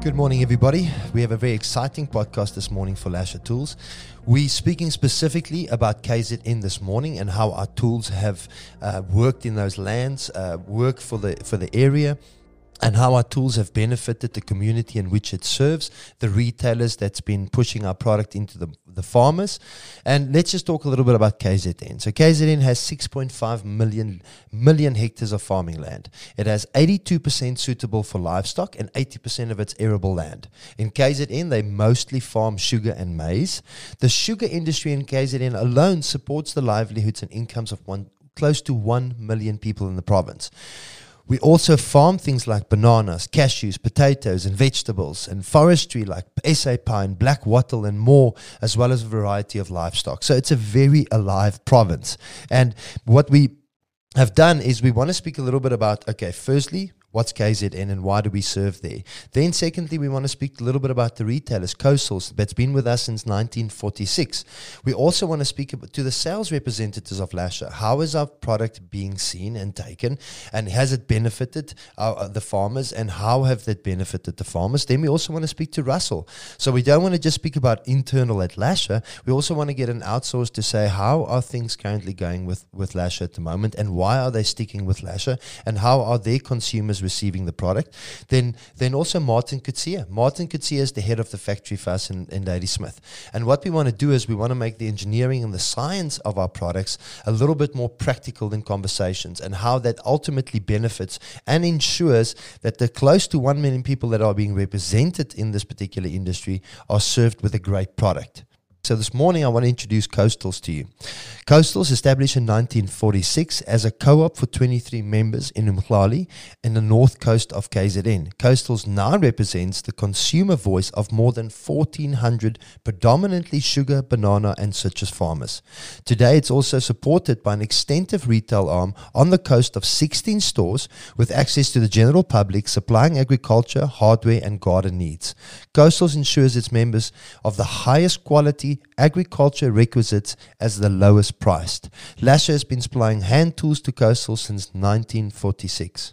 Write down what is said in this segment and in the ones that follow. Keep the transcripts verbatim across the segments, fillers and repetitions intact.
Good morning, everybody. We have a very exciting podcast this morning for Lasher Tools. We're speaking specifically about K Z N this morning and how our tools have uh, worked in those lands, uh, work for the for the area, and how our tools have benefited the community in which it serves, the retailers that's been pushing our product into the, the farmers. And let's just talk a little bit about K Z N. So K Z N has six point five million, million hectares of farming land. It has eighty-two percent suitable for livestock and eighty percent of its arable land. In K Z N, they mostly farm sugar and maize. The sugar industry in K Z N alone supports the livelihoods and incomes of one, close to one million people in the province. We also farm things like bananas, cashews, potatoes, and vegetables, and forestry like S A pine, black wattle, and more, as well as a variety of livestock. So it's a very alive province. And what we have done is we want to speak a little bit about, okay, firstly, what's K Z N and why do we serve there? Then secondly, we want to speak a little bit about the retailers, Coastals, that's been with us since nineteen forty-six. We also want to speak to the sales representatives of Lasher. How is our product being seen and taken, and has it benefited our, the farmers, and how have that benefited the farmers? Then we also want to speak to Russell. So we don't want to just speak about internal at Lasher. We also want to get an outsource to say how are things currently going with, with Lasher at the moment, and why are they sticking with Lasher, and how are their consumers receiving the product. Then then also Martin Kutsia. Martin Kutsia is the head of the factory for us in, in Ladysmith. And what we want to do is we want to make the engineering and the science of our products a little bit more practical in conversations, and how that ultimately benefits and ensures that the close to one million people that are being represented in this particular industry are served with a great product. So this morning I want to introduce Coastals to you. Coastals, established in nineteen forty-six as a co-op for twenty-three members in Umhlali in the north coast of K Z N. Coastals now represents the consumer voice of more than fourteen hundred predominantly sugar, banana and citrus farmers. Today it's also supported by an extensive retail arm on the coast of sixteen stores with access to the general public, supplying agriculture, hardware and garden needs. Coastals ensures its members of the highest quality agriculture requisites as the lowest priced. Lasher has been supplying hand tools to Coastal since nineteen forty-six.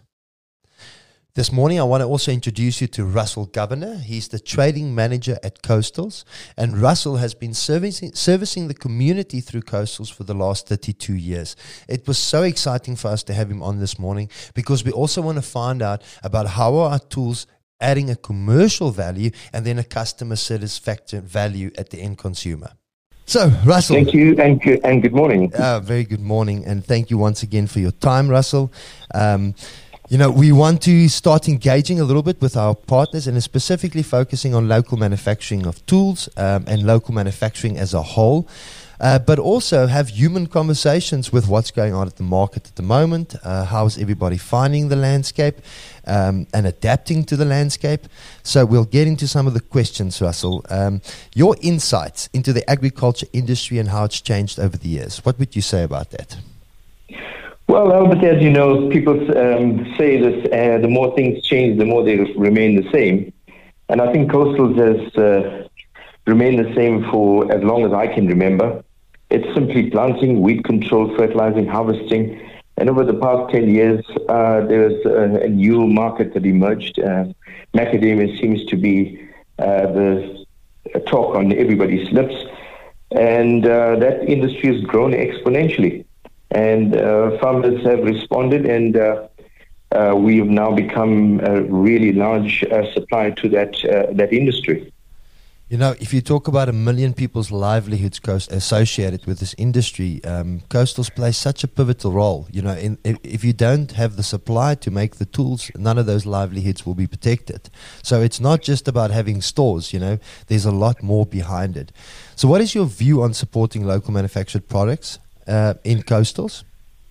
This morning, I want to also introduce you to Russell Governor. He's the trading manager at Coastals, and Russell has been servicing, servicing the community through Coastals for the last thirty-two years. It was so exciting for us to have him on this morning, because we also want to find out about how are our tools adding a commercial value and then a customer satisfaction value at the end consumer. So, Russell. Thank you, and good, and good morning. Uh, very good morning, and thank you once again for your time, Russell. Um, you know, we want to start engaging a little bit with our partners, and specifically focusing on local manufacturing of tools um, and local manufacturing as a whole. Uh, but also have human conversations with what's going on at the market at the moment. Uh, how's everybody finding the landscape um, and adapting to the landscape? So we'll get into some of the questions, Russell. Um, your insights into the agriculture industry and how it's changed over the years. What would you say about that? Well, Albert, as you know, people um, say this, uh, the more things change, the more they remain the same. And I think Coastals has uh, remained the same for as long as I can remember. It's simply planting, weed control, fertilizing, harvesting. And over the past ten years, uh, there's a, a new market that emerged. Uh, macadamia seems to be uh, the talk on everybody's lips. And uh, that industry has grown exponentially. And uh, farmers have responded, and uh, uh, we have now become a really large uh, supplier to that uh, that industry. You know, if you talk about a million people's livelihoods coast associated with this industry, um, Coastals play such a pivotal role. You know, in, if you don't have the supply to make the tools, none of those livelihoods will be protected. So it's not just about having stores, you know, there's a lot more behind it. So what is your view on supporting local manufactured products uh, in Coastals?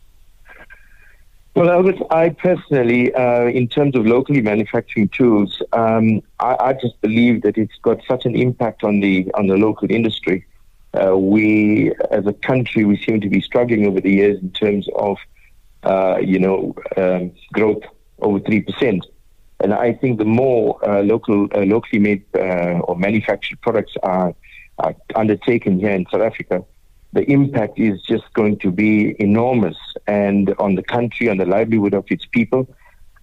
Well, Albert, I personally, uh, in terms of locally manufacturing tools, um, I, I just believe that it's got such an impact on the on the local industry. Uh, we, as a country, we seem to be struggling over the years in terms of, uh, you know, um, growth over three percent. And I think the more uh, local, uh, locally made uh, or manufactured products are, are undertaken here in South Africa, the impact is just going to be enormous, and on the country, on the livelihood of its people.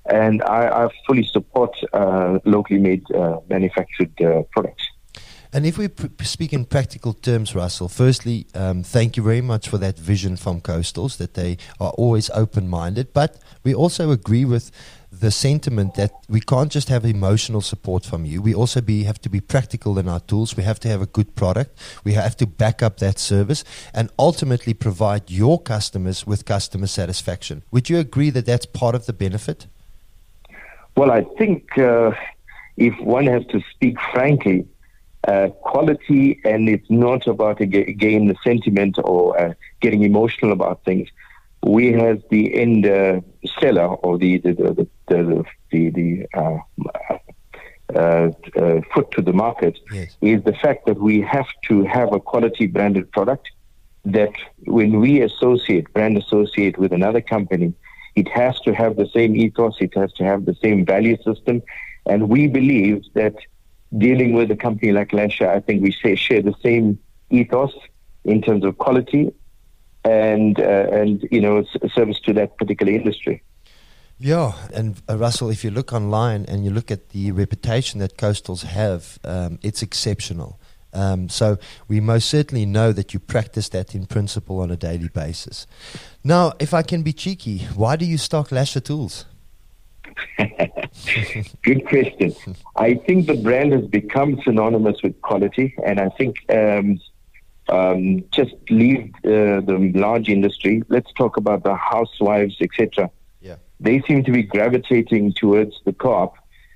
And I, I fully support uh, locally made uh, manufactured uh, products. And if we pr- speak in practical terms, Russell, firstly, um, thank you very much for that vision from Coastals, that they are always open-minded. But we also agree with the sentiment that we can't just have emotional support from you. We also be, have to be practical in our tools. We have to have a good product. We have to back up that service and ultimately provide your customers with customer satisfaction. Would you agree that that's part of the benefit? Well, I think uh, if one has to speak frankly, Uh, quality, and it's not about, again, the sentiment or uh, getting emotional about things. We have the end uh, seller or the the the the, the, the uh, uh, uh, foot to the market. Yes. Is the fact that we have to have a quality branded product that when we associate, brand associate with another company, it has to have the same ethos, it has to have the same value system, and we believe that dealing with a company like Lasher, I think we say, share the same ethos in terms of quality and, uh, and you know, service to that particular industry. Yeah, and uh, Russell, if you look online and you look at the reputation that Coastals have, um, it's exceptional. Um, so we most certainly know that you practice that in principle on a daily basis. Now, if I can be cheeky, why do you stock Lasher tools? Good question. I think the brand has become synonymous with quality, and I think um, um, just leave uh, the large industry. Let's talk about the housewives, et cetera. Yeah. They seem to be gravitating towards the co-op.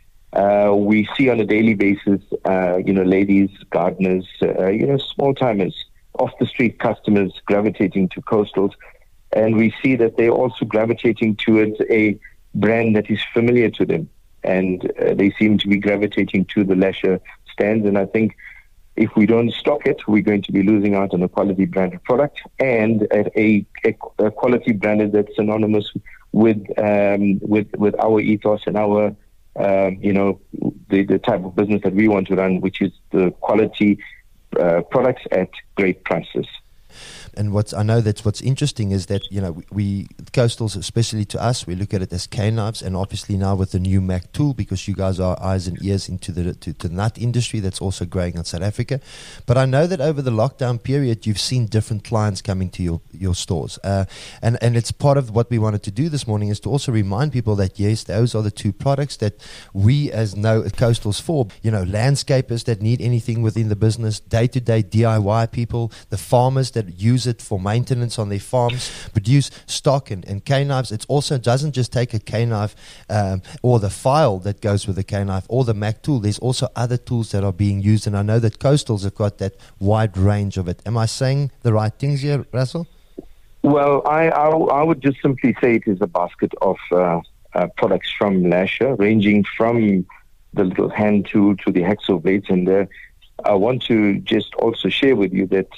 Uh, we see on a daily basis, uh, you know, ladies, gardeners, uh, you know, small timers, off the street customers gravitating to Coastals, and we see that they're also gravitating towards a brand that is familiar to them, and uh, they seem to be gravitating to the Lasher stands. And I think if we don't stock it, we're going to be losing out on a quality branded product and at a, a, a quality branded that's synonymous with um, with with our ethos and our um, you know the the type of business that we want to run, which is the quality uh, products at great prices. And what's I know that's what's interesting is that, you know, we, we Coastals, especially to us, we look at it as K-knives, and obviously now with the new Mac tool, because you guys are eyes and ears into the to, to the nut industry that's also growing in South Africa. But I know that over the lockdown period, you've seen different clients coming to your your stores, uh, and and it's part of what we wanted to do this morning is to also remind people that yes, those are the two products that we as know Coastals for. You know, landscapers that need anything within the business, day-to-day D I Y people, the farmers that use it for maintenance on their farms, produce stock and, and K-knives. It also doesn't just take a K-knife um, or the file that goes with the K-knife or the Mac tool. There's also other tools that are being used, and I know that Coastals have got that wide range of it. Am I saying the right things here, Russell? Well, I, I, I would just simply say it is a basket of uh, uh, products from Lasher, ranging from the little hand tool to the hacksaw blades. And uh, I want to just also share with you that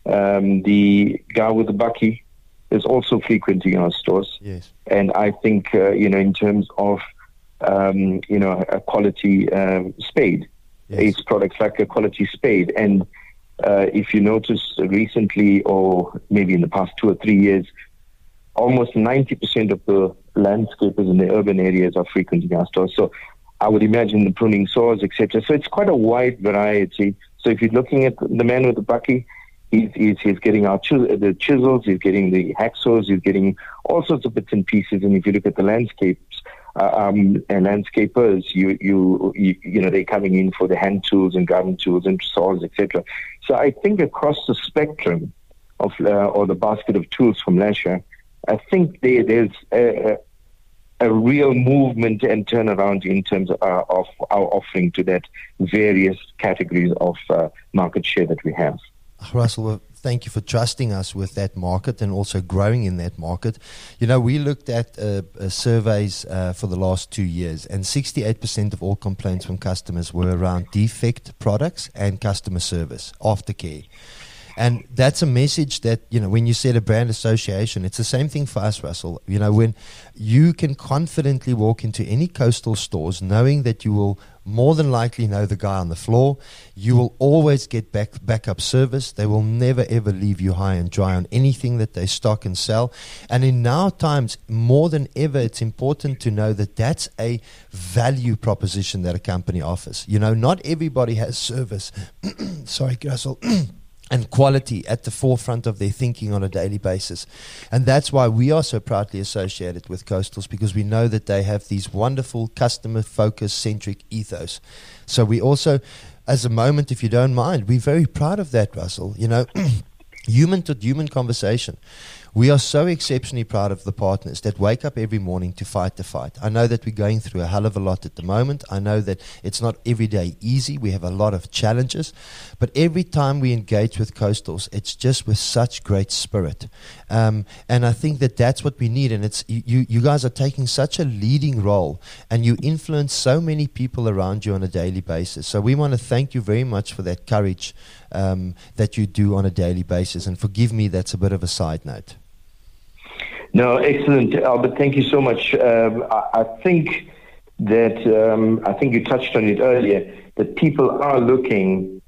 Um, the guy with the bucky is also frequenting our stores. Yes. And I think, uh, you know, in terms of, um, you know, a quality um, spade, yes. It's products like a quality spade. And uh, if you notice recently, or maybe in the past two or three years, almost ninety percent of the landscapers in the urban areas are frequenting our stores. So I would imagine the pruning saws, et cetera. So it's quite a wide variety. So if you're looking at the man with the bucky, He's, he's, he's getting our chis- the chisels, he's getting the hacksaws, he's getting all sorts of bits and pieces. And if you look at the landscapes uh, um, and landscapers, you, you you you know they're coming in for the hand tools and garden tools and saws, et cetera. So I think across the spectrum of uh, or the basket of tools from Lasher, I think there, there's a, a real movement and turnaround in terms of, uh, of our offering to that various categories of uh, market share that we have. Russell, thank you for trusting us with that market and also growing in that market. You know, we looked at uh, uh, surveys uh, for the last two years, and sixty-eight percent of all complaints from customers were around defect products and customer service, aftercare. And that's a message that, you know, when you said a brand association, it's the same thing for us, Russell. You know, when you can confidently walk into any Coastal stores knowing that you will more than likely know the guy on the floor, you will always get back backup service. They will never ever leave you high and dry on anything that they stock and sell. And in now times, more than ever, it's important to know that that's a value proposition that a company offers. You know, not everybody has service. Sorry, Russell. And quality at the forefront of their thinking on a daily basis. And that's why we are so proudly associated with Coastals, because we know that they have these wonderful customer-focused, centric ethos. So we also, as a moment, if you don't mind, we're very proud of that, Russell. You know, human-to-human conversation. We are so exceptionally proud of the partners that wake up every morning to fight the fight. I know that we're going through a hell of a lot at the moment. I know that it's not every day easy. We have a lot of challenges. But every time we engage with Coastals, it's just with such great spirit. Um, and I think that that's what we need. And it's you, you guys are taking such a leading role, and you influence so many people around you on a daily basis. So we want to thank you very much for that courage um, that you do on a daily basis. And forgive me, that's a bit of a side note. No, excellent, Albert. Thank you so much. Um, I, I think that um, I think you touched on it earlier, that people are looking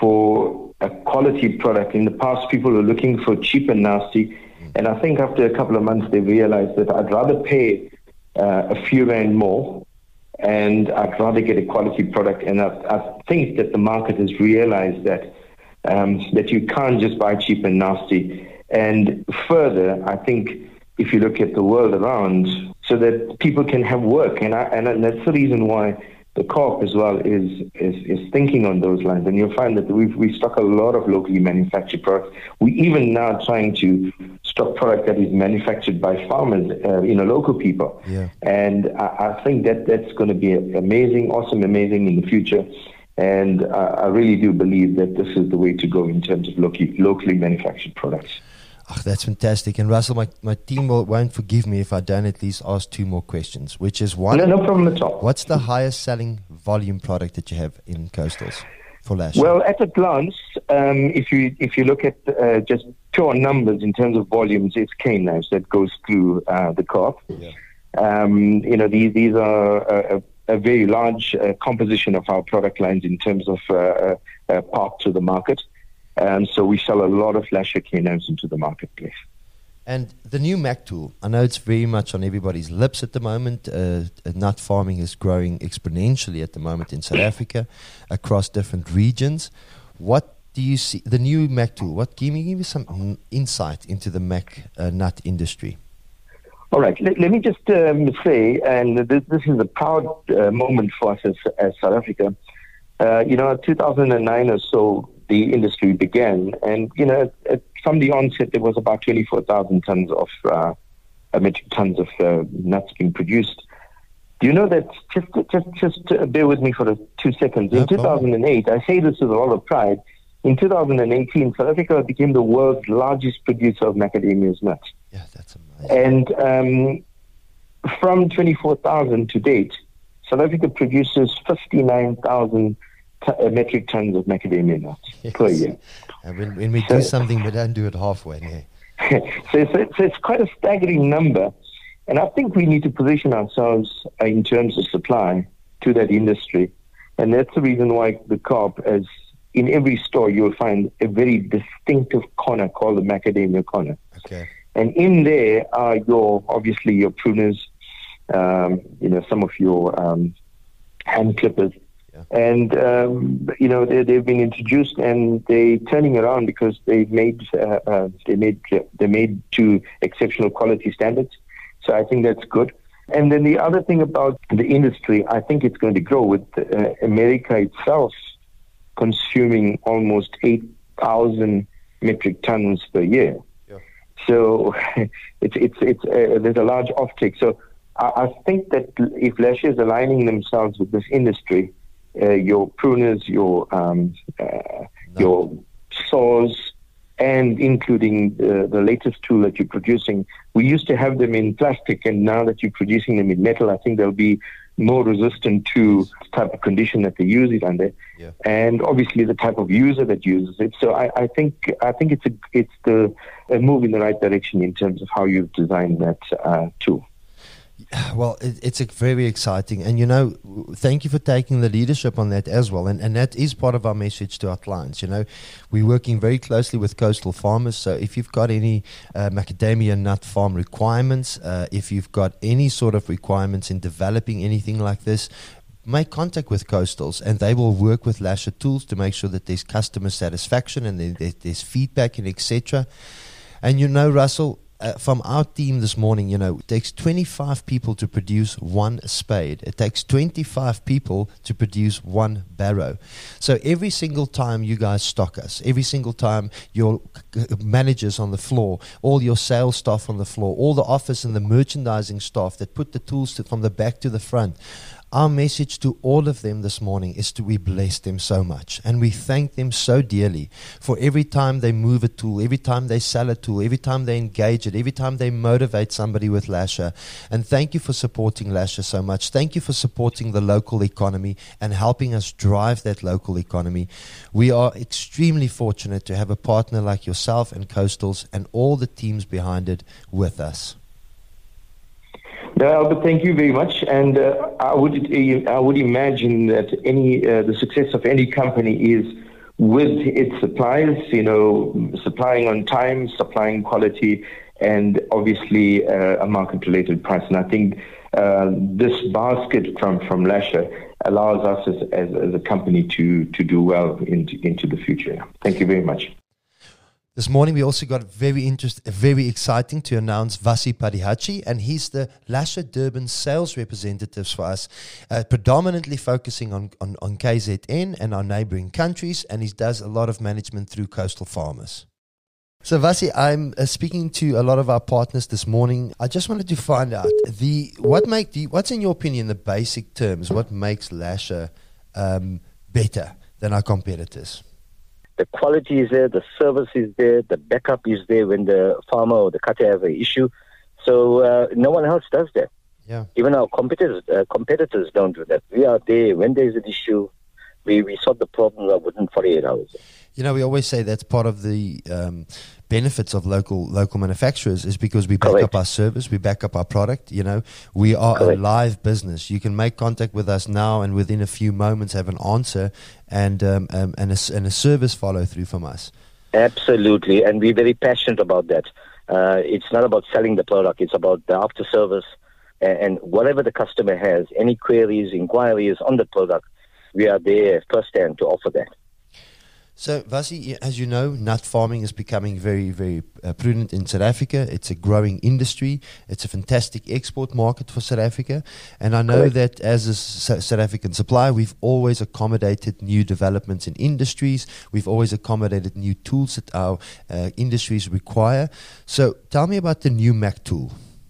for a quality product. In the past, people were looking for cheap and nasty, and I think after a couple of months, they realized that I'd rather pay uh, a few rand more, and I'd rather get a quality product. And I, I think that the market has realized that um, that you can't just buy cheap and nasty. And further, I think, if you look at the world around, so that people can have work. And I, and that's the reason why the Co-op as well is, is is thinking on those lines. And you'll find that we've we stock a lot of locally manufactured products. We even now trying to stock product that is manufactured by farmers, uh, you know, local people. Yeah. And I, I think that that's going to be amazing, awesome, amazing in the future. And uh, I really do believe that this is the way to go in terms of locally, locally manufactured products. Oh, that's fantastic. And Russell, my, my team will, won't forgive me if I don't at least ask two more questions, which is one. No, no problem at all. What's the highest selling volume product that you have in Coastals for Lasher? Well, at a glance, um, if you if you look at uh, just pure numbers in terms of volumes, it's cane knives that goes through uh, the Co-op. Yeah. Um, you know, these these are a, a very large uh, composition of our product lines in terms of uh, uh, uh, part to the market. Um, so we sell a lot of Lasher cane knives into the marketplace. And the new Mac tool, I know it's very much on everybody's lips at the moment. Uh, nut farming is growing exponentially at the moment in South Africa, across different regions. What do you see, the new Mac tool, what, give me, give me some insight into the Mac uh, nut industry? All right, let, let me just um, say, and this, this is a proud uh, moment for us as, as South Africa. Uh, you know, two thousand nine or so, the industry began, and you know, at, from the onset, there was about twenty-four thousand tons of uh, metric tons of uh, nuts being produced. Do you know that? Just, just, just uh, bear with me for a, two seconds. In no two thousand eight, I say this with a lot of pride. In two thousand eighteen, South Africa became the world's largest producer of macadamia's nuts. Yeah, that's amazing. And um, from twenty-four thousand to date, South Africa produces fifty-nine thousand t- uh, metric tons of macadamia nuts yes. per year. And when, when we so, do something, we don't do it halfway. Yeah. so, so, so it's quite a staggering number. And I think we need to position ourselves uh, in terms of supply to that industry. And that's the reason why the Co-op, as in every store, you'll find a very distinctive corner called the macadamia corner. Okay. And in there are your, obviously, your pruners, um, you know, some of your um, hand clippers. Yeah. And, um, you know, they, they've been introduced and they're turning around because they made, uh, uh, they made, they made to exceptional quality standards. So I think that's good. And then the other thing about the industry, I think it's going to grow with uh, America itself consuming almost eight thousand metric tons per year. Yeah. So it's it's it's uh, there's a large offtake. So I, I think that if Lasher is aligning themselves with this industry, uh, your pruners, your um, uh, no. your saws, and including uh, the latest tool that you're producing. We used to have them in plastic, and now that you're producing them in metal, I think they'll be more resistant to the type of condition that they use it under, yeah. and obviously the type of user that uses it. So I, I think I think it's a it's the a move in the right direction in terms of how you've designed that uh, tool. Well, it, it's a very exciting, and you know, thank you for taking the leadership on that as well, and and that is part of our message to our clients. You know, we're working very closely with coastal farmers, so if you've got any uh, macadamia nut farm requirements, uh, if you've got any sort of requirements in developing anything like this, make contact with Coastals, and they will work with Lasher Tools to make sure that there's customer satisfaction and there, there's feedback and et cetera. And you know, Russell, Uh, from our team this morning, you know, it takes twenty-five people to produce one spade. It takes twenty-five people to produce one barrow. So every single time you guys stock us, every single time your managers on the floor, all your sales staff on the floor, all the office and the merchandising staff that put the tools to, from the back to the front, our message to all of them this morning is to we bless them so much, and we thank them so dearly for every time they move a tool, every time they sell a tool, every time they engage it, every time they motivate somebody with Lasher. And thank you for supporting Lasher so much. Thank you for supporting the local economy and helping us drive that local economy. We are extremely fortunate to have a partner like yourself and Coastals and all the teams behind it with us. No, Albert, thank you very much. And uh, I would I would imagine that any uh, the success of any company is with its suppliers. You know, supplying on time, supplying quality, and obviously uh, a market-related price. And I think uh, this basket from from Lasher allows us as, as as a company to to do well into into the future. Thank you very much. This morning we also got very interest, very exciting to announce Vasi Padihachi, and he's the Lasher Durban sales representatives for us, uh, predominantly focusing on, on, on K Z N and our neighboring countries, and he does a lot of management through coastal farmers. So Vasi, I'm uh, speaking to a lot of our partners this morning. I just wanted to find out the what make the, what's in your opinion the basic terms, what makes Lasher um, better than our competitors? The quality is there, the service is there, the backup is there when the farmer or the cutter have an issue. So uh, no one else does that. Yeah. Even our competitors uh, competitors don't do that. We are there when there's an issue. We we solve the problem within forty-eight hours. You know, we always say that's part of the um, benefits of local local manufacturers is because we back Correct. up our service, we back up our product. You know, we are Correct. a live business. You can make contact with us now, and within a few moments have an answer and um, um, and, a, and a service follow through from us. Absolutely, and we're very passionate about that. Uh, it's not about selling the product; it's about the after service and, and whatever the customer has, any queries, inquiries on the product, we are there firsthand to offer that. So, Vasi, as you know, nut farming is becoming very, very uh, prudent in South Africa. It's a growing industry. It's a fantastic export market for South Africa. And I know Correct. that as a S- South African supplier, we've always accommodated new developments in industries. We've always accommodated new tools that our uh, industries require. So, tell me about the new Mac tool.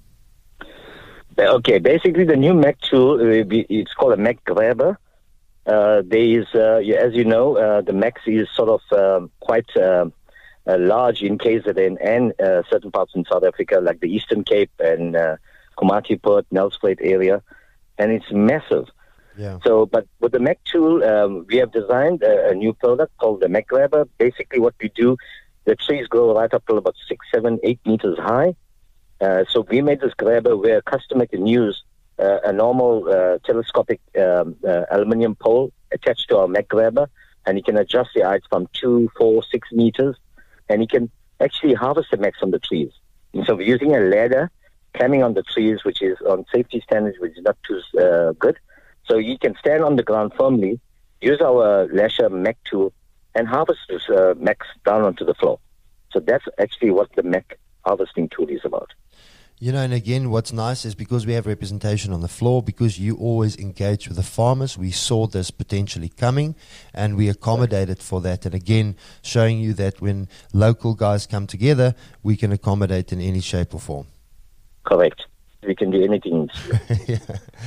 Okay, basically the new Mac tool, uh, it's called a Mac Grabber. Uh, there is, uh, as you know, uh, the Max is sort of um, quite uh, uh, large in K Z N and uh, certain parts in South Africa, like the Eastern Cape and uh, Komatipoort, Nelspruit area, and it's massive. Yeah. So, but with the Mac tool, um, we have designed a, a new product called the Mac Grabber. Basically, what we do, the trees grow right up to about six, seven, eight meters high. Uh, so we made this grabber where a customer can use Uh, a normal uh, telescopic um, uh, aluminium pole attached to our Mac Grabber, and he can adjust the height from two, four, six meters, and he can actually harvest the Macs from the trees. And so we're using a ladder, climbing on the trees, which is on safety standards, which is not too uh, good. So he can stand on the ground firmly, use our Lasher Mac tool, and harvest those uh, Macs down onto the floor. So that's actually what the Mac harvesting tool is about. You know, and again, what's nice is because we have representation on the floor, because you always engage with the farmers, we saw this potentially coming and we accommodated for that. And again, showing you that when local guys come together, we can accommodate in any shape or form. Correct. We can do anything. Yeah.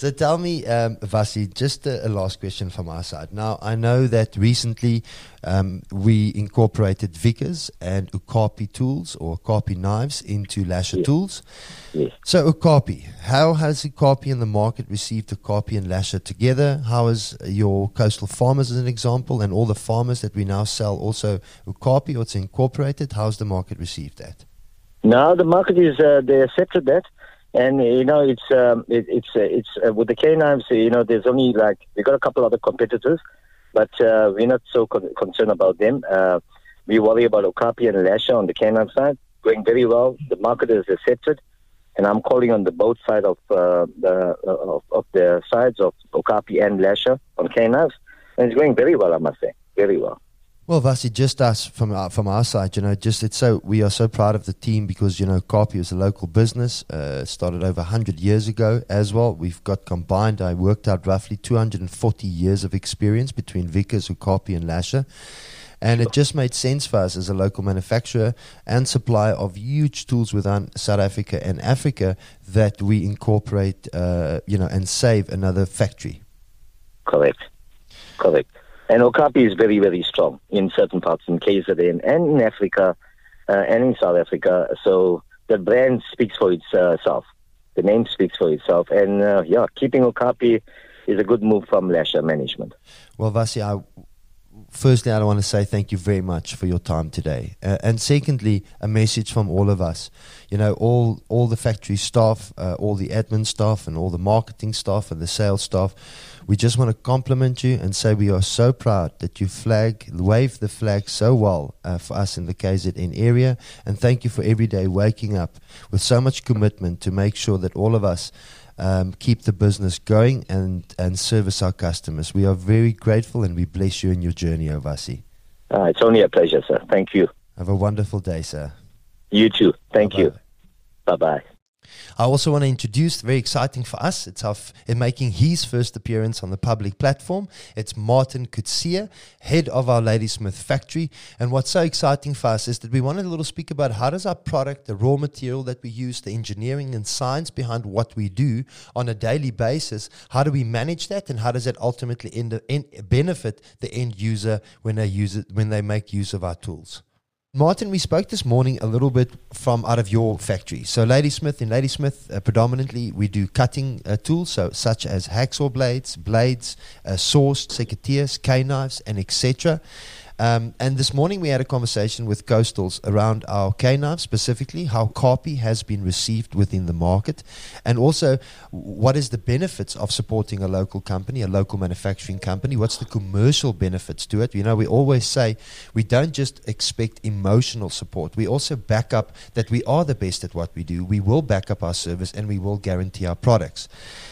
So tell me, um, Vasi, just a, a last question from our side. Now, I know that recently um, we incorporated Vickers and Okapi tools or Okapi knives into Lasher Yes. tools. Yes. So Okapi, how has Okapi in the market received Okapi and Lasher together? How has your coastal farmers, as an example, and all the farmers that we now sell also Okapi or it's incorporated, how's the market received that? Now the market is, uh, they accepted that. And, you know, it's, um, it, it's, uh, it's uh, with the canines, you know, there's only like, we got a couple other competitors, but uh, we're not so con- concerned about them. Uh, we worry about Okapi and Lasher on the canine side, going very well. The market is accepted. And I'm calling on the both side of uh, the uh, of, of the sides of Okapi and Lasher on canines. And it's going very well, I must say. Very well. Well, Vasi, just us from our, from our side, you know, just it's so we are so proud of the team because, you know, Okapi is a local business, uh, started over one hundred years ago as well. We've got combined, I worked out roughly two hundred forty years of experience between Vickers, Okapi and Lasher. And it just made sense for us as a local manufacturer and supplier of huge tools within South Africa and Africa that we incorporate, uh, you know, and save another factory. Correct. Correct. And Okapi is very, very strong in certain parts in K Z N and in Africa uh, and in South Africa. So the brand speaks for itself. The name speaks for itself. And, uh, yeah, keeping Okapi is a good move from Lasher management. Well, Vasi, I, firstly, I want to say thank you very much for your time today. Uh, and secondly, a message from all of us. You know, all, all the factory staff, uh, all the admin staff and all the marketing staff and the sales staff, we just want to compliment you and say we are so proud that you flag, wave the flag so well uh, for us in the K Z N area. And thank you for every day waking up with so much commitment to make sure that all of us um, keep the business going and, and service our customers. We are very grateful and we bless you in your journey, Vasi. Uh, it's only a pleasure, sir. Thank you. Have a wonderful day, sir. You too. Thank Bye-bye. you. Bye-bye. I also want to introduce, very exciting for us, it's our f- in making his first appearance on the public platform. It's Martin Kutsia, head of our Ladysmith factory. And what's so exciting for us is that we wanted a little speak about how does our product, the raw material that we use, the engineering and science behind what we do on a daily basis, how do we manage that and how does that ultimately end, end, benefit the end user when they use it, when they make use of our tools. Martin, we spoke this morning a little bit from out of your factory. So Ladysmith, in Ladysmith, uh, predominantly we do cutting uh, tools, so such as hacksaw blades, blades, uh, saws, secateurs, K-knives, and et cetera. Um, and this morning we had a conversation with Coastals around our K-knives, specifically how Okapi has been received within the market, and also what is the benefits of supporting a local company, a local manufacturing company. What's the commercial benefits to it? You know, we always say we don't just expect emotional support. We also back up that we are the best at what we do. We will back up our service and we will guarantee our products.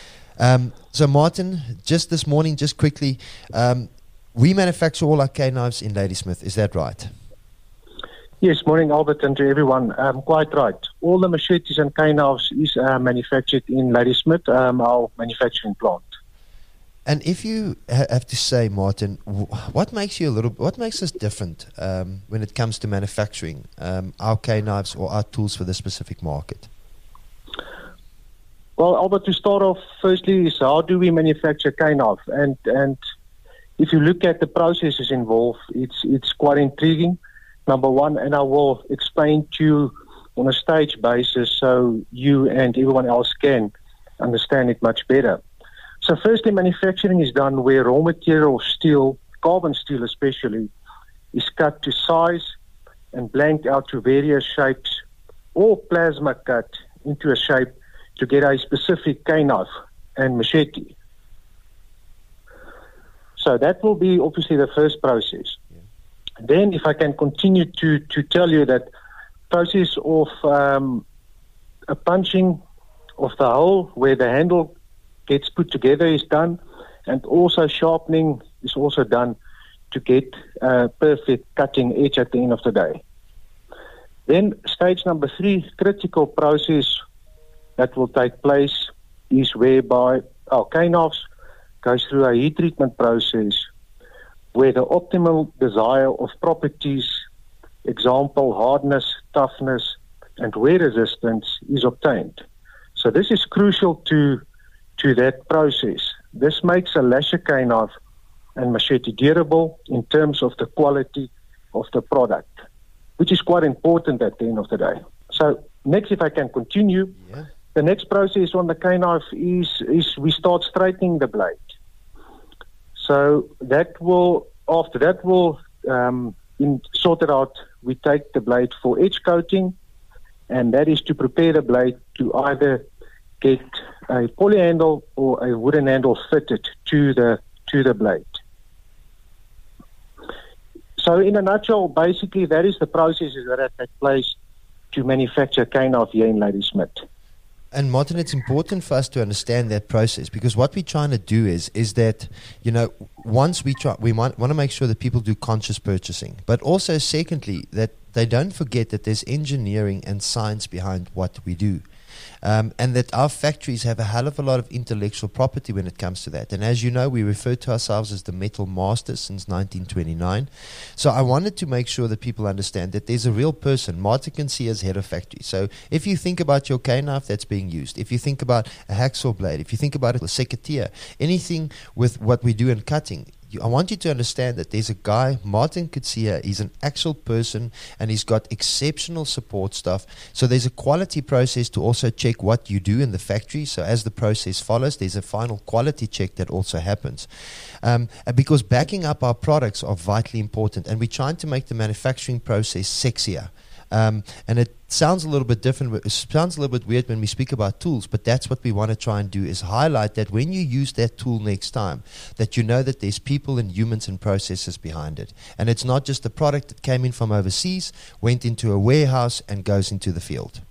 Um, so Martin, just this morning, just quickly, um, we manufacture all our K-knives in Ladysmith, is that right? Yes, morning Albert and to everyone. Um, quite right. All the machetes and K-knives is uh, manufactured in Ladysmith, um, our manufacturing plant. And if you ha- have to say, Martin, w- what makes you a little, what makes us different um, when it comes to manufacturing um, our K-knives or our tools for the specific market? Well, Albert, to start off, firstly, is how do we manufacture K-knife? And and if you look at the processes involved, it's it's quite intriguing. Number one, and I will explain to you on a stage basis so you and everyone else can understand it much better. So firstly, manufacturing is done where raw material steel, carbon steel especially, is cut to size and blanked out to various shapes or plasma cut into a shape to get a specific K-knife and machete. So that will be obviously the first process. Yeah. Then if I can continue to, to tell you that process of um, a punching of the hole where the handle gets put together is done, and also sharpening is also done to get a perfect cutting edge at the end of the day. Then stage number three, critical process that will take place is whereby our K-knives goes through a heat treatment process where the optimal desire of properties, example, hardness, toughness, and wear resistance is obtained. So this is crucial to to that process. This makes a lasher cane knife and machete durable in terms of the quality of the product, which is quite important at the end of the day. So next, if I can continue, Yeah. the next process on the cane knife is, is we start straightening the blade. So that will, after that will um, in, sorted out, we take the blade for edge coating, and that is to prepare the blade to either get a poly handle or a wooden handle fitted to the to the blade. So in a nutshell, basically that is the processes that take place to manufacture cane knife here in Ladysmith. And Martin, it's important for us to understand that process, because what we're trying to do is is that, you know, once we try, we might want to make sure that people do conscious purchasing, but also secondly that they don't forget that there's engineering and science behind what we do. Um, and that our factories have a hell of a lot of intellectual property when it comes to that. And as you know, we refer to ourselves as the Metal Masters since nineteen twenty-nine. So I wanted to make sure that people understand that there's a real person, Martin Kinsia, as head of factory. So if you think about your cane knife that's being used, if you think about a hacksaw blade, if you think about a secateur, anything with what we do in cutting, I want you to understand that there's a guy, Martin Kinsia, he's an actual person and he's got exceptional support staff. So there's a quality process to also check what you do in the factory. So as the process follows, there's a final quality check that also happens. Um, and because backing up our products are vitally important, and we're trying to make the manufacturing process sexier. Um, and it sounds a little bit different. It sounds a little bit weird when we speak about tools, but that's what we want to try and do, is highlight that when you use that tool next time, that you know that there's people and humans and processes behind it. And it's not just a product that came in from overseas, went into a warehouse and goes into the field.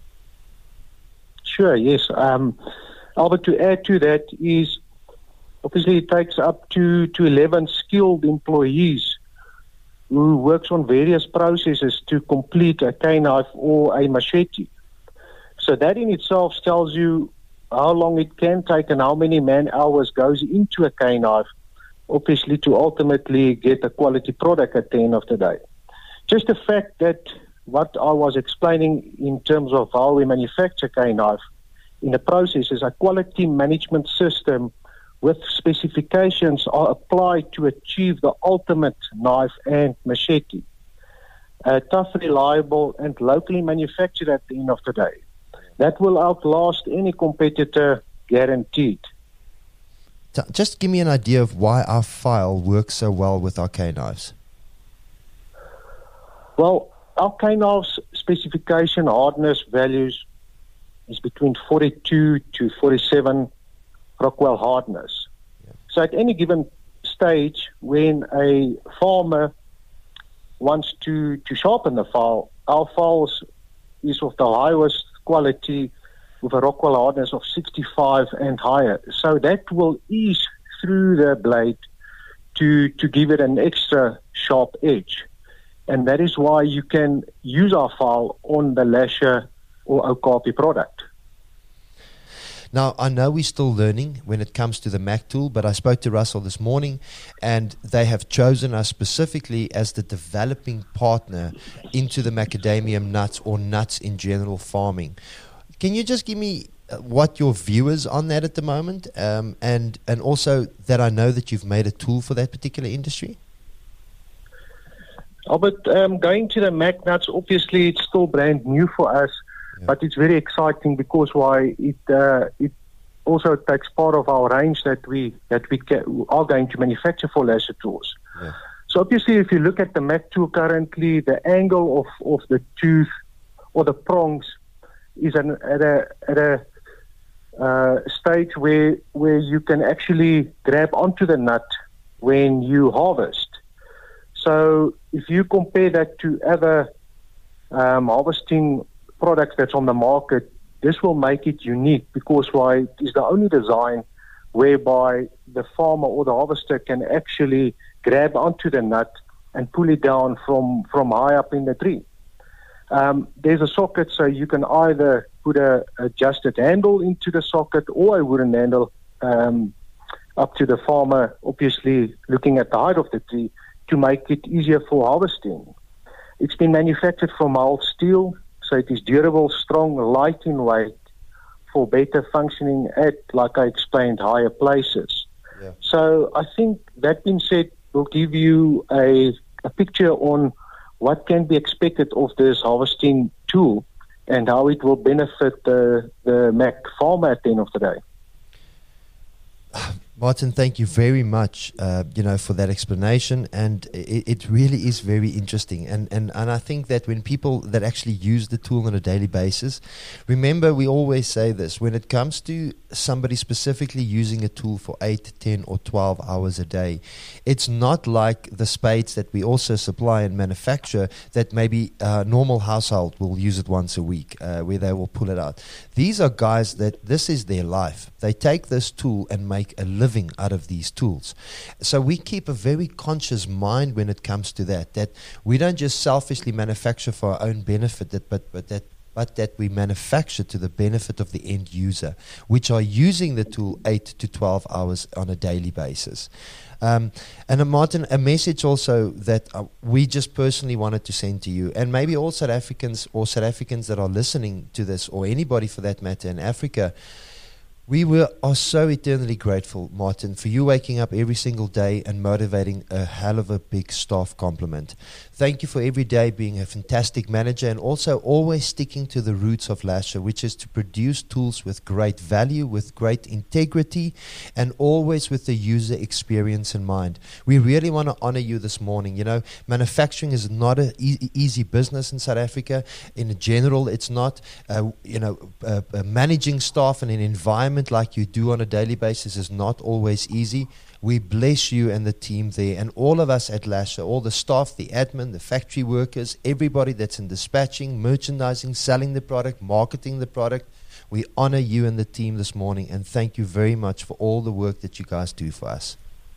Sure, yes. Um, Albert, to add to that is, obviously it takes up to, to eleven skilled employees who works on various processes to complete a cane knife or a machete. So that in itself tells you how long it can take and how many man hours goes into a cane knife, obviously to ultimately get a quality product at the end of the day. Just the fact that what I was explaining in terms of how we manufacture cane knife in the process is a quality management system with specifications are applied to achieve the ultimate knife and machete. Uh, tough, reliable, and locally manufactured at the end of the day. That will outlast any competitor, guaranteed. Just give me an idea of why our file works so well with our cane knives. Well, our cane knives specification hardness values is between forty-two to forty-seven Rockwell hardness. Yeah. So at any given stage, when a farmer wants to, to sharpen the file, our files is of the highest quality with a Rockwell hardness of sixty-five and higher. So that will ease through the blade to, to give it an extra sharp edge. And that is why you can use our file on the Lasher or Okapi product. Now, I know we're still learning when it comes to the Mac tool, but I spoke to Russell this morning, and they have chosen us specifically as the developing partner into the macadamium nuts or nuts in general farming. Can you just give me what your view is on that at the moment, um, and, and also that I know that you've made a tool for that particular industry? Albert, um, going to the Mac nuts, obviously it's still brand new for us. Yeah. But it's very exciting because why it uh, it also takes part of our range that we that we ca- are going to manufacture for Lasher tools. Yeah. So obviously, if you look at the Mac tool currently, the angle of, of the tooth or the prongs is an, at a at a uh, stage where where you can actually grab onto the nut when you harvest. So if you compare that to other um, harvesting products that's on the market, this will make it unique because why it is the only design whereby the farmer or the harvester can actually grab onto the nut and pull it down from, from high up in the tree. Um, there's a socket, so you can either put a adjusted handle into the socket or a wooden handle um, up to the farmer, obviously looking at the height of the tree to make it easier for harvesting. It's been manufactured from mild steel, so it is durable, strong, light in weight, for better functioning at, like I explained, higher places. Yeah. So I think that being said, will give you a, a picture on what can be expected of this harvesting tool and how it will benefit the, the Mac farmer at the end of the day. Martin, thank you very much, uh, you know, for that explanation, and it, it really is very interesting. And, and and I think that when people that actually use the tool on a daily basis, remember we always say this: when it comes to somebody specifically using a tool for eight, ten, or twelve hours a day, it's not like the spades that we also supply and manufacture that maybe a normal household will use it once a week, uh, where they will pull it out. These are guys that this is their life. They take this tool and make a living out of these tools. So we keep a very conscious mind when it comes to that, that we don't just selfishly manufacture for our own benefit, that, but, but that but that we manufacture to the benefit of the end user, which are using the tool eight to twelve hours on a daily basis. Um, and uh, Martin, a message also that uh, we just personally wanted to send to you, and maybe all South Africans or South Africans that are listening to this, or anybody for that matter in Africa. We were, are so eternally grateful, Martin, for you waking up every single day and motivating a hell of a big staff compliment. Thank you for every day being a fantastic manager and also always sticking to the roots of Lasher, which is to produce tools with great value, with great integrity, and always with the user experience in mind. We really want to honor you this morning. You know, manufacturing is not an e- easy business in South Africa. In general, it's not. Uh, you know, uh, uh, managing staff in an environment like you do on a daily basis is not always easy. We bless you and the team there, and all of us at Lasher, all the staff, the admin, the factory workers, everybody that's in dispatching, merchandising, selling the product, marketing the product. We honor you and the team this morning, and thank you very much for all the work that you guys do for us.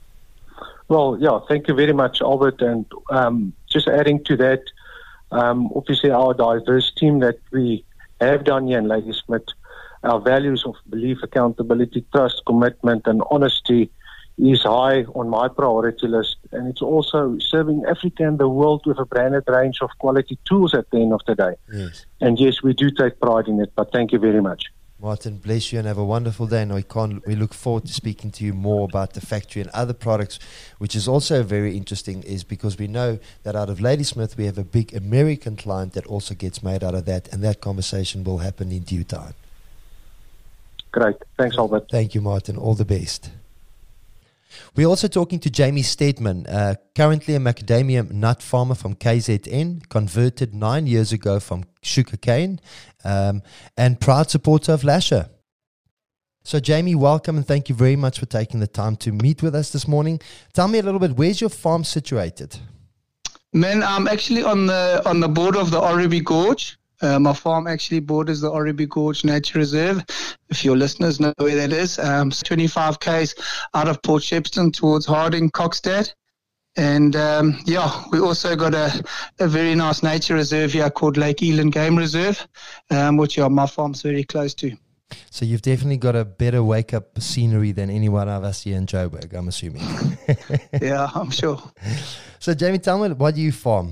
Well, yeah, thank you very much, Albert. And um, just adding to that, um, obviously our diverse team that we have done here in Ladysmith, our values of belief, accountability, trust, commitment, and honesty is high on my priority list. And it's also serving Africa and the world with a branded range of quality tools at the end of the day. Yes. And yes, we do take pride in it, but thank you very much. Martin, bless you and have a wonderful day. And we, can't, we look forward to speaking to you more about the factory and other products, which is also very interesting, is because we know that out of Ladysmith, we have a big American client that also gets made out of that, and that conversation will happen in due time. Great. Thanks, Albert. Thank you, Martin. All the best. We're also talking to Jamie Stedman, uh, currently a macadamia nut farmer from K Z N, converted nine years ago from sugarcane, um, and proud supporter of Lasher. So, Jamie, welcome and thank you very much for taking the time to meet with us this morning. Tell me a little bit, where's your farm situated? Man, I'm actually on the on the border of the Oribi Gorge. Uh, my farm actually borders the Oribi Gorge Nature Reserve, if your listeners know where that is. Um, twenty-five kays out of Port Shepstone towards Harding, Kokstad. And, um, yeah, we also got a, a very nice nature reserve here called Lake Eland Game Reserve, um, which yeah, my farm's very close to. So you've definitely got a better wake-up scenery than any one of us here in Joburg, I'm assuming. Yeah, I'm sure. So, Jamie, tell me, what do you farm?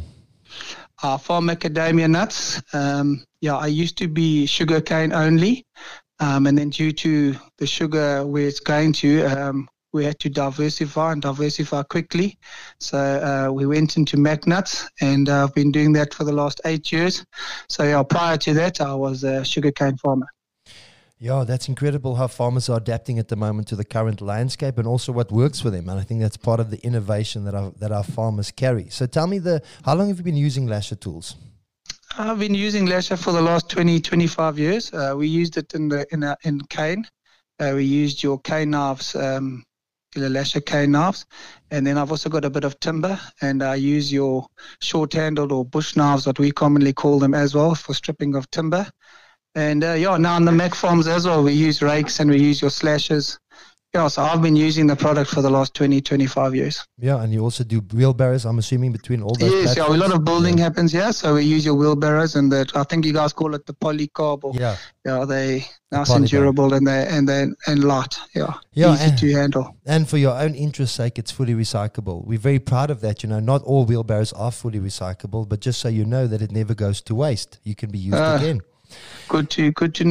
I farm macadamia nuts. Um, yeah, I used to be sugarcane only, um, and then due to the sugar where it's going to, um, we had to diversify and diversify quickly. So uh, we went into mac nuts, and uh, I've been doing that for the last eight years. So yeah, prior to that, I was a sugarcane farmer. Yeah, that's incredible how farmers are adapting at the moment to the current landscape and also what works for them. And I think that's part of the innovation that our, that our farmers carry. So tell me, the how long have you been using Lasher tools? I've been using Lasher for the last twenty, twenty-five years. Uh, we used it in the in, a, in cane. Uh, we used your cane knives, um, the Lasher cane knives. And then I've also got a bit of timber, and I use your short-handled or bush knives, what we commonly call them as well, for stripping of timber. And, uh, yeah, now on the Mac farms as well, we use rakes and we use your slashers. Yeah, so I've been using the product for the last twenty, twenty-five years. Yeah, and you also do wheelbarrows, I'm assuming, between all those Yes, platforms? yeah, a lot of building yeah. happens here, so we use your wheelbarrows, and that I think you guys call it the polycarb. Or, yeah. Yeah, they nice and durable and they and they and light. Yeah, yeah easy and, to handle. And for your own interest's sake, it's fully recyclable. We're very proud of that. You know, not all wheelbarrows are fully recyclable, but just so you know that it never goes to waste. You can be used Uh, again. Good to good to know.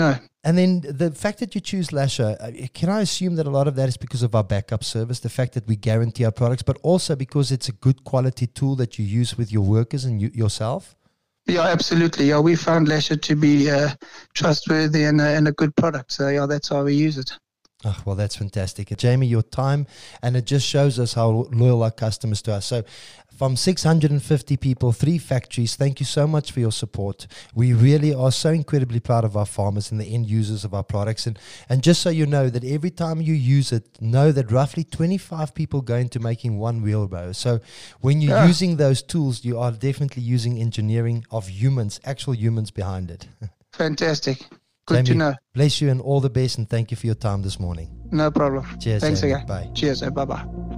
And then the fact that you choose Lasher, uh, can I assume that a lot of that is because of our backup service, the fact that we guarantee our products, but also because it's a good quality tool that you use with your workers and you, yourself? Yeah, absolutely. Yeah, we found Lasher to be uh, trustworthy and, uh, and a good product. So, yeah, that's why we use it. Oh, well, that's fantastic. Jamie, your time, and it just shows us how loyal our customers to us. So from six hundred fifty people, three factories, thank you so much for your support. We really are so incredibly proud of our farmers and the end users of our products. And, and just so you know that every time you use it, know that roughly twenty-five people go into making one wheelbarrow. So when you're yeah. using those tools, you are definitely using engineering of humans, actual humans behind it. Fantastic. Good Jamie, to know. Bless you and all the best, and thank you for your time this morning. No problem. Cheers. Thanks Jamie. again. Bye. Cheers. Bye bye.